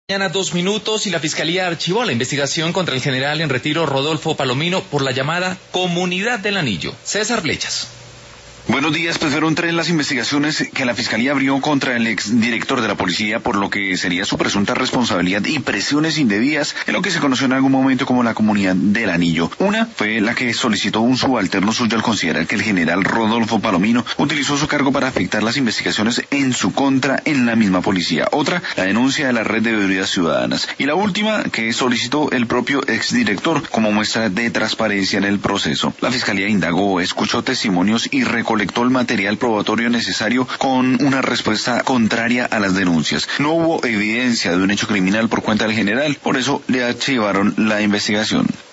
Mañana 2 minutos y la Fiscalía archivó la investigación contra el general en retiro Rodolfo Palomino por la llamada Comunidad del Anillo. César Flechas. Buenos días, pues fueron 3 las investigaciones que la Fiscalía abrió contra el exdirector de la policía por lo que sería su presunta responsabilidad y presiones indebidas en lo que se conoció en algún momento como la Comunidad del Anillo. Una fue la que solicitó un subalterno suyo al considerar que el general Rodolfo Palomino utilizó su cargo para afectar las investigaciones en su contra en la misma policía. Otra, la denuncia de la Red de Veedurías Ciudadanas. Y la última, que solicitó el propio exdirector como muestra de transparencia en el proceso. La Fiscalía indagó, escuchó testimonios y recolectó el material probatorio necesario con una respuesta contraria a las denuncias. No hubo evidencia de un hecho criminal por cuenta del general, por eso le archivaron la investigación.